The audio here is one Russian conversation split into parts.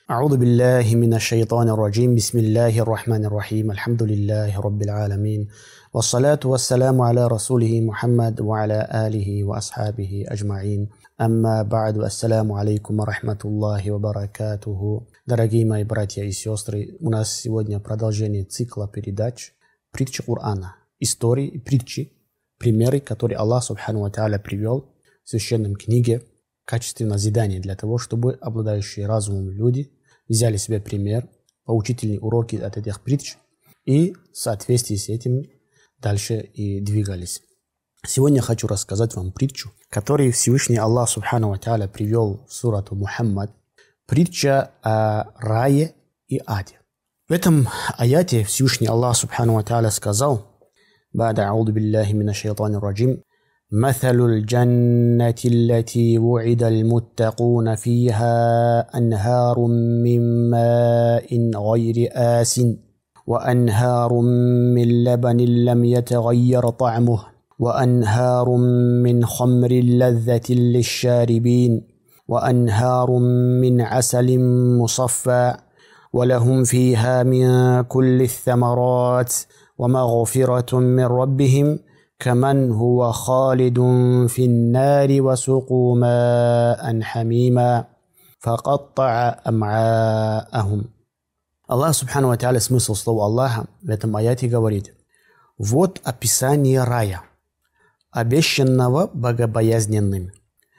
أعوذ بالله من الشيطان الرجيم بسم الله الرحمن الرحيم الحمد لله رب العالمين والصلاة والسلام على رسوله محمد وعلى آله وأصحابه أجمعين أما بعد السلام عليكم ورحمة الله وبركاته. Дорогие мои братья и сестры, у нас сегодня продолжение цикла передач «Притчи Корана», истории и притчи, примеры, которые Аллах Субхану ва Тааля привел в священном книге в качестве назидания для того, чтобы обладающие разумом люди взяли себе пример, поучительные уроки от этих притч и в соответствии с этим дальше и двигались. Сегодня хочу рассказать вам притчу, которую Всевышний Аллах Субхану ва Тааля привел в сурату Мухаммад. Притча о рае и аде. В этом аяте Всевышний Аллах Субхану ва Тааля сказал: «Бада а'уду биллахи мина шайтанир раджим. مثل الجنة التي وعد المتقون فيها أنهار من ماء غير آسٍ وأنهار من لبن لم يتغير طعمه وأنهار من خمر لذة للشاربين وأنهار من عسل مصفى ولهم فيها من كل الثمرات ومغفرة من ربهم كمن هو خالد في النار وسقوا ماء حميما فقطع أمعاءهم». Аллах Субхану ва Тааля, смысл слова Аллаха в этом аяте говорит: вот описание рая, обещанного богобоязненным.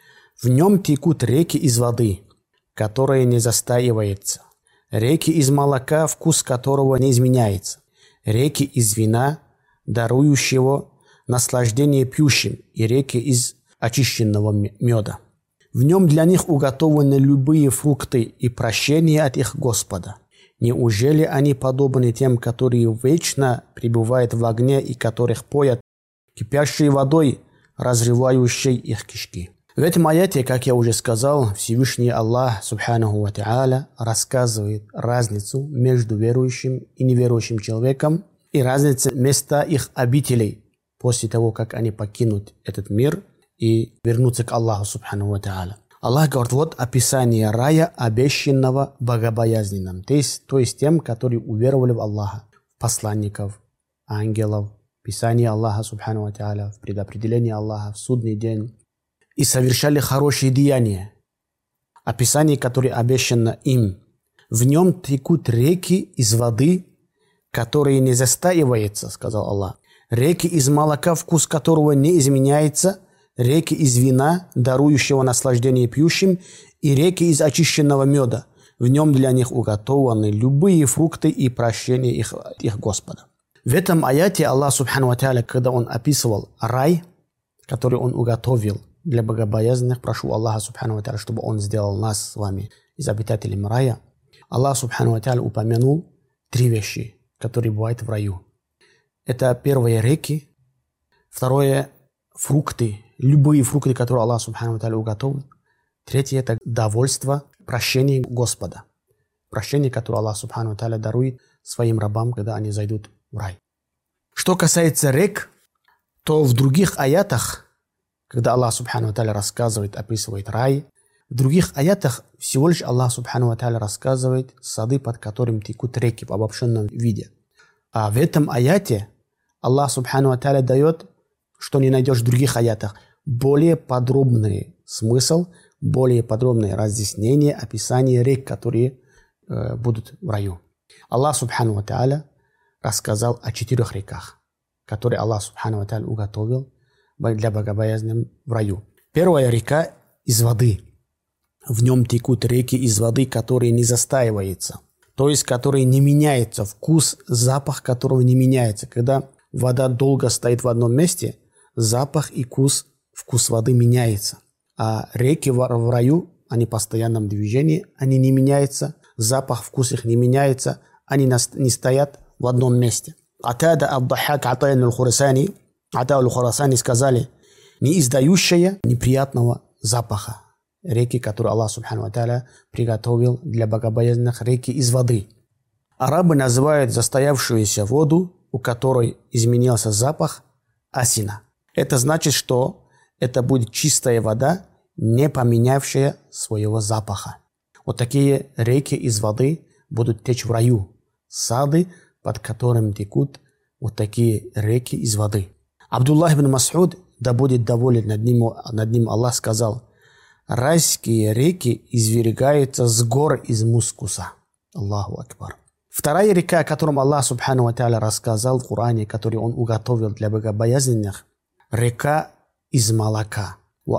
В нем текут реки из воды, которая не застаивается, реки из молока, вкус которого не изменяется, реки из вина, дарующего наслаждение пьющим, и реки из очищенного меда. В нем для них уготованы любые фрукты и прощение от их Господа. Неужели они подобны тем, которые вечно пребывают в огне и которых поят кипящей водой, разрывающей их кишки? В этом аяте, как я уже сказал, Всевышний Аллах Субханаху ва Тааля рассказывает разницу между верующим и неверующим человеком и разницу места их обителей после того, как они покинут этот мир и вернутся к Аллаху Субхану ва Тааля. Аллах говорит: вот описание рая, обещанного богобоязненным, то есть тем, которые уверовали в Аллаха, в посланников, ангелов, в Писание Аллаха Субхану ва Тааля, в предопределение Аллаха, в судный день, и совершали хорошие деяния. Описание, которое обещано им. В нем текут реки из воды, которые не застаиваются, сказал Аллах. Реки из молока, вкус которого не изменяется, реки из вина, дарующего наслаждение пьющим, и реки из очищенного меда. В нем для них уготованы любые фрукты и прощение их Господа. В этом аяте Аллах Субхану ва Тааля, когда Он описывал рай, который Он уготовил для богобоязненных, прошу Аллаха Субхану ва Тааля, чтобы Он сделал нас с вами из обитателей рая, Аллах Субхану ва Тааля упомянул три вещи, которые бывают в раю. Это первое — реки, второе — фрукты, любые фрукты, которые Аллах Субхану ва Тааля уготовил. Третье — это довольство, прощение Господа, прощение, которое Аллах Субхану ва Тааля дарует своим рабам, когда они зайдут в рай. Что касается рек, то в других аятах, когда Аллах Субхану ва Тааля рассказывает, описывает рай, в других аятах всего лишь Аллах Субхану ва Тааля рассказывает сады, под которыми текут реки в обобщенном виде. А в этом аяте Аллах Субхану ва Тааля дает, что не найдешь в других аятах, более подробный смысл, более подробное разъяснение, описание рек, которые будут в раю. Аллах Субхану ва Тааля рассказал о 4 реках, которые Аллах Субхану ва Тааля уготовил для богобоязненных в раю. Первая река из воды. В нем текут реки из воды, которые не застаиваются, то есть которые не меняются, вкус, запах которого не меняется. Когда вода долго стоит в одном месте, запах и вкус воды меняется. А реки в раю, они в постоянном движении, они не меняются, запах, вкус их не меняется, они не стоят в одном месте. Атада ад-Дахак, Ата аль-Хурасани сказали: не издающая неприятного запаха. Реки, которые Аллах Субхану ва Тааля приготовил для богобоязненных, реки из воды. Арабы называют застоявшуюся воду, у которой изменился запах, асина. Это значит, что это будет чистая вода, не поменявшая своего запаха. Вот такие реки из воды будут течь в раю. Сады, под которым текут вот такие реки из воды. Абдуллах ибн Мас'уд, да будет доволен над ним Аллах, сказал: райские реки извергаются с гор из мускуса. Аллаху акбар. Вторая река, о котором Аллах субхану ва тааля рассказал в Коране, которую Он уготовил для богобоязненных, река из молока.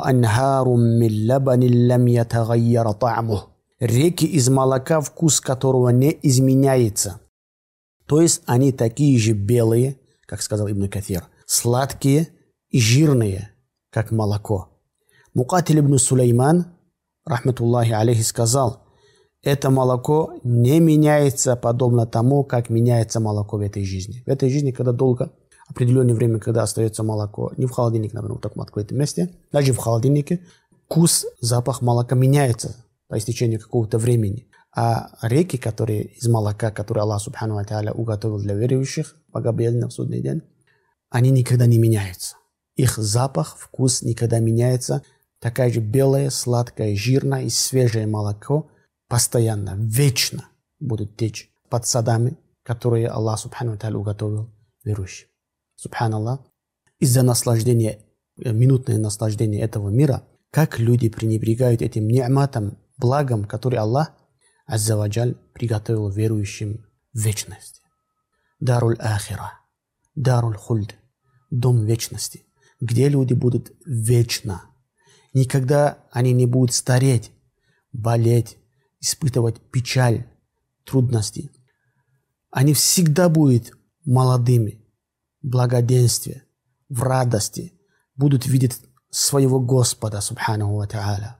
Реки из молока, вкус которого не изменяется. То есть они такие же белые, как сказал Ибн Каthир, сладкие и жирные, как молоко. Мукатиль ибн Сулейман, рахматуллахи алейхи, сказал: это молоко не меняется подобно тому, как меняется молоко в этой жизни. В этой жизни, когда долго, определенное время, когда остается молоко, не в холодильнике, например, в таком открытом месте, даже в холодильнике, вкус, запах молока меняется по истечению какого-то времени. А реки, которые из молока, которые Аллах субхану ва тааля уготовил для верующих, богобоязненных в судный день, они никогда не меняются. Их запах, вкус никогда меняется. Такая же белое, сладкое, жирное и свежее молоко постоянно, вечно будут течь под садами, которые Аллах субхану ва тааля уготовил верующим. Субханаллах. Из-за наслаждения, минутное наслаждение этого мира, как люди пренебрегают этим ни'матом, благом, который Аллах азза ва джаль приготовил верующим в вечности. Даруль ахира, даруль хульд, дом вечности, где люди будут вечно. Никогда они не будут стареть, болеть, испытывать печаль, трудности. Они всегда будут молодыми, в благоденствии, в радости, будут видеть своего Господа, субханаху ва тааля.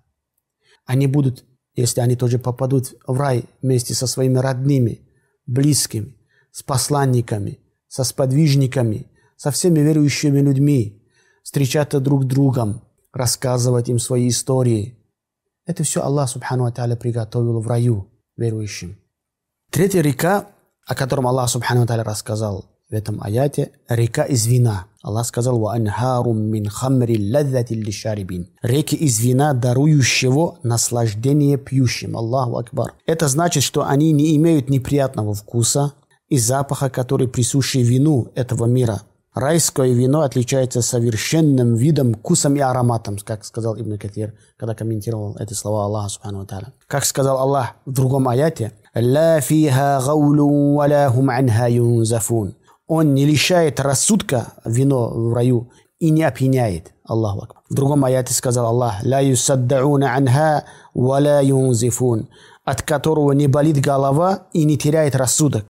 Они будут, если они тоже попадут в рай вместе со своими родными, близкими, с посланниками, со сподвижниками, со всеми верующими людьми, встречаться друг с другом, рассказывать им свои истории. Это все Аллах субхану ва тааля приготовил в раю верующим. Третья река, о котором Аллах субхану ва тааля рассказал в этом аяте, река из вина. Аллах сказал: «Ваанхарум мин хамри лаззати лишарибин». Реки из вина, дарующего наслаждение пьющим. Аллаху акбар. Это значит, что они не имеют неприятного вкуса и запаха, который присущий вину этого мира. Райское вино отличается совершенным видом, вкусом и ароматом, как сказал Ибн Каthир, когда комментировал эти слова Аллаха субхану ва тааля. Как сказал Аллах в другом аяте: «Ла фиха гаулу ва ла хум анха юнзафун». Он не лишает рассудка вино в раю и не опьяняет. Аллаху акбар. В другом аяте сказал Аллах: «Ла юсаддауна анха ва ла юнзифун», от которого не болит голова и не теряет рассудок.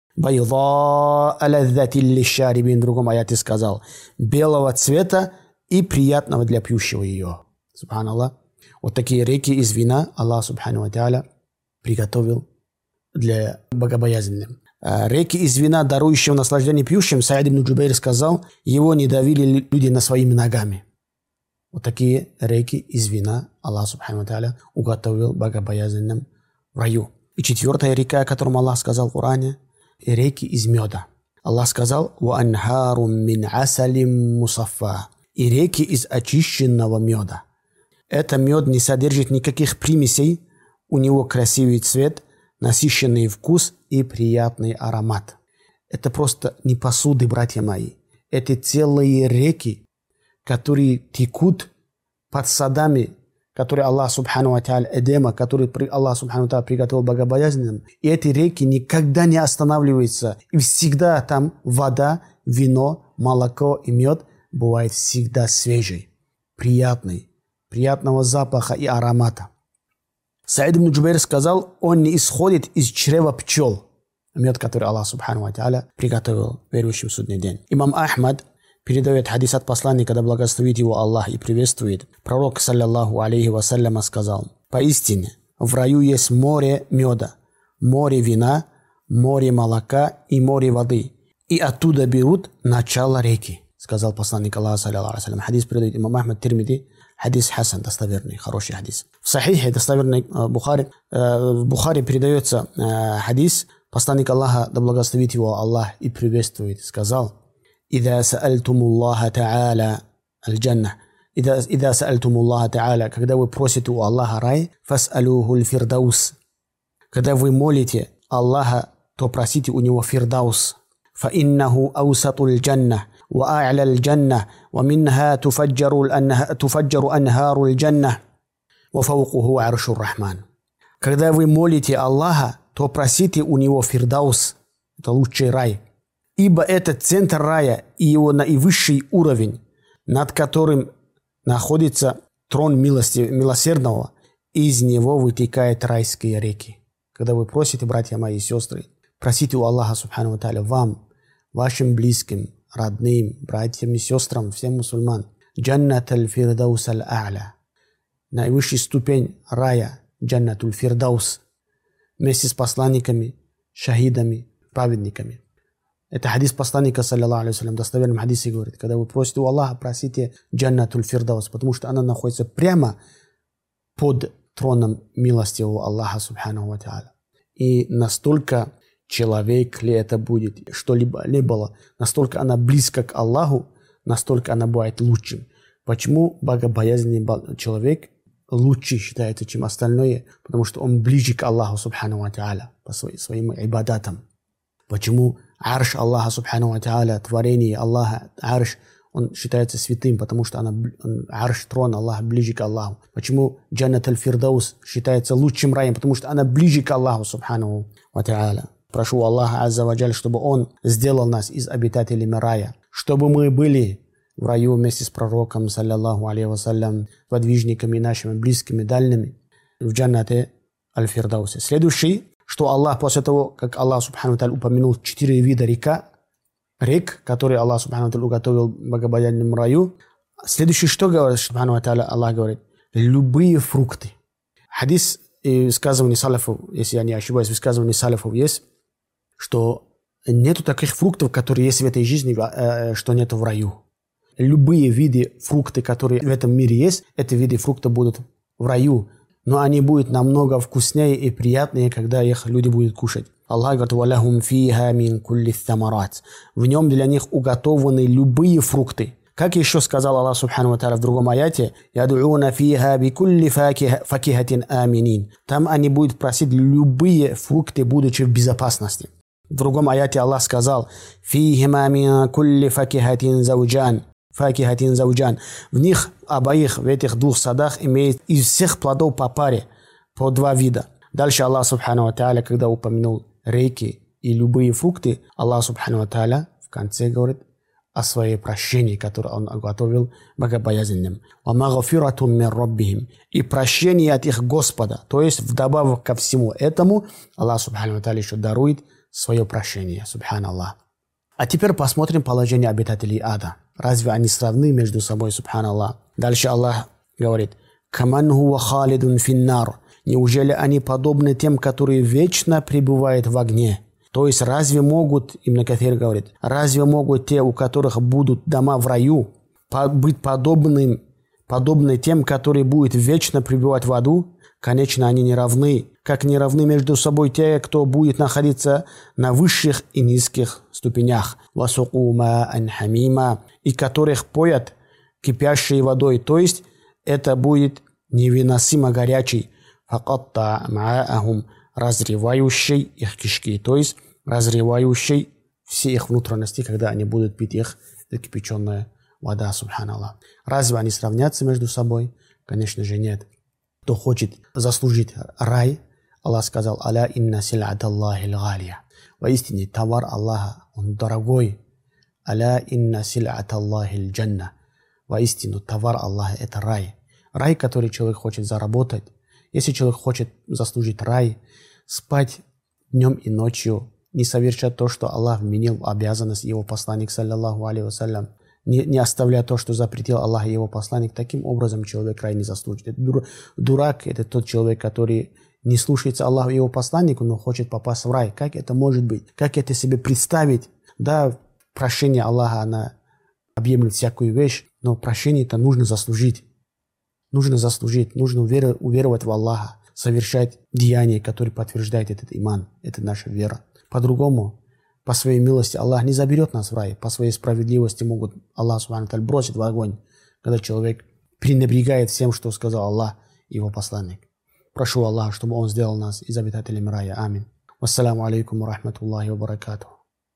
«Байда алаззати лишарибин», в другом аяте сказал: белого цвета и приятного для пьющего ее. Субханаллах. Вот такие реки из вина Аллах субхану ва тааля приготовил для богобоязненных. Реки из вина, дарующего наслаждение пьющим, Саид ибн Джубейр сказал: его не давили люди на своими ногами. Вот такие реки из вина Аллах субхану ва тааля уготовил богобоязненным в раю. И четвертая река, о котором Аллах сказал в Коране, реки из меда. Аллах сказал: «Ваанхарум мин асалим мусаффа», и реки из очищенного меда. Этот мед не содержит никаких примесей, у него красивый цвет, насыщенный вкус и приятный аромат. Это просто не посуды, братья мои. Это целые реки, которые текут под садами, которые Аллах субхану ва тааля, Эдема, которые Аллах субхану ва тааля приготовил богобоязненным. И эти реки никогда не останавливаются. И всегда там вода, вино, молоко и мед бывает всегда свежий, приятный, приятного запаха и аромата. Саид ибн Джубейр сказал: он не исходит из чрева пчел. Мед, который Аллах субхану ва тааля приготовил верующим в судный день. Имам Ахмад передает хадис от посланника, да благословит его Аллах и приветствует. Пророк, саллаллаху алейхи вассаляма, сказал: поистине в раю есть море меда, море вина, море молока и море воды. И оттуда берут начало реки, сказал посланник Аллаха, саллаллаху алейхи вассалям. Хадис передает имам Ахмад Тирмиди. Хадис хасан, достоверный, хороший хадис. В Сахихе, достоверный Бухари, в Бухари передается хадис. Посланник Аллаха, да благословит его Аллах и приветствует, сказал: «Ида саальтумуллаха та'аля аль-джанна». «Ида са'альтумуллаха та'аля», когда вы просите у Аллаха рай, «фас'алюхуль фирдаус». Когда вы молите Аллаха, то просите у него фирдаус. «Фаиннаху аусатуль джанна, ва а'ляль джанна, ва минха туфаджару анхаруль джанна, ва фаукуху аршур рахман». Когда вы молите Аллаха, то просите у него фирдаус. Это лучший рай. Ибо это центр рая и его наивысший уровень, над которым находится трон милосердного, и из него вытекают райские реки. Когда вы просите, братья мои и сестры, просите у Аллаха Субхану ва Тааля вам, вашим близким, родным, братьям и сестрам, всем мусульман, джаннаталь фирдаус аль-а'ля, наивысшая ступень рая, джаннатуль фирдаус, вместе с посланниками, шахидами, праведниками. Это хадис посланника, саллаллаху алейхи ва саллям, в достоверном хадисе говорит, когда вы просите у Аллаха, просите джаннатуль фирдаус, потому что она находится прямо под троном милостивого Аллаха Субхану ва Тааля. И настолько человек ли это будет, что-либо не было, настолько она близка к Аллаху, настолько она бывает лучшим. Почему богобоязненный человек лучше считается, чем остальное? Потому что он ближе к Аллаху Субхану ва Тааля по своим ибадатам. Почему арш Аллаха Субхану ва Тааля, творение Аллаха, арш, он считается святым, потому что арш, трон Аллаха, ближе к Аллаху. Почему джаннат аль-фирдаус считается лучшим раем? Потому что она ближе к Аллаху Субхану ва Тааля. Прошу Аллаха Азза ва Джаль, чтобы Он сделал нас из обитателей рая, чтобы мы были в раю вместе с пророком, саллаллаху алейхи ва саллям, подвижниками нашими, близкими, дальними, в джаннате аль-фирдаусе. Следующий, что Аллах после того, как Аллах Субхану ва Тааля упомянул 4 вида рек, которые Аллах Субхану ва Тааля уготовил в богобоязненном раю, следующий, что говорит Субхану ва Тааля, Аллах говорит, любые фрукты. Хадис и высказывание салафов, если я не ошибаюсь, высказывание салафов есть, что нету таких фруктов, которые есть в этой жизни, что нету в раю. Любые виды фруктов, которые в этом мире есть, эти виды фруктов будут в раю, но они будут намного вкуснее и приятнее, когда их люди будут кушать. Аллах говорит, «Валахум фиха мин кулли самарат». В нем для них уготованы любые фрукты. Как еще сказал Аллах Субхану ва Тааля в другом аяте, «Яду'уна фиха бикулли факихатин аминин». Там они будут просить любые фрукты, будучи в безопасности. В другом аяте Аллах сказал, «Фихима мин кулли факихатин зауджан». В них обоих, в этих двух садах, имеет из всех плодов по паре, по 2 вида. Дальше Аллах Субхану ва Тааля, когда упомянул реки и любые фрукты, Аллах Субхану ва Тааля в конце говорит о своей прощении, которое Он готовил богобоязненным. И прощение от их Господа. То есть вдобавок ко всему этому Аллах Субхану ва Тааля еще дарует свое прощение. Субханаллах. А теперь посмотрим положение обитателей ада. Разве они сравны между собой? Субханаллах. Дальше Аллах говорит, «Каман хуа халидун финнар». Неужели они подобны тем, которые вечно пребывают в огне? То есть разве могут, Ибн Кафир говорит, разве могут те, у которых будут дома в раю, быть подобны тем, которые будут вечно пребывать в аду? Конечно, они не равны. Как не равны между собой те, кто будет находиться на высших и низких ступенях. «Васукума анхамима», и которых поят кипящей водой. То есть это будет невыносимо горячий. «Факатта ма'ахум», разрывающий их кишки. То есть разрывающий все их внутренности, когда они будут пить их кипяченая вода. Субханаллах. Разве они сравнятся между собой? Конечно же нет. Кто хочет заслужить рай, Аллах сказал, «Аля инна сил'ат Аллахи л-галия». Воистине, товар Аллаха, он дорогой. «Аля инна сил'ат Аллахи л-джанна». Воистину, товар Аллаха – это рай. Рай, который человек хочет заработать. Если человек хочет заслужить рай, спать днем и ночью, не совершать то, что Аллах вменил в обязанность его посланник, саллаллаху алейхи ва саллям, не оставляя то, что запретил Аллах и его посланник, таким образом человек рай не заслужит. Дурак – это тот человек, который не слушается Аллаха и его посланнику, но хочет попасть в рай. Как это может быть? Как это себе представить? Да, прощение Аллаха, она объемлет всякую вещь, но прощение-то нужно заслужить. Нужно уверовать в Аллаха, совершать деяния, которые подтверждают этот иман. Это наша вера. По-другому, по своей милости Аллах не заберет нас в рай. По своей справедливости могут Аллах Субхану ва Тааля бросить в огонь, когда человек пренебрегает всем, что сказал Аллах и его посланник. Прошу Аллаха, чтобы Он сделал нас из обитателей рая. Амин. Вассаламу алейкум ва рахматуллахи ва баракатуху.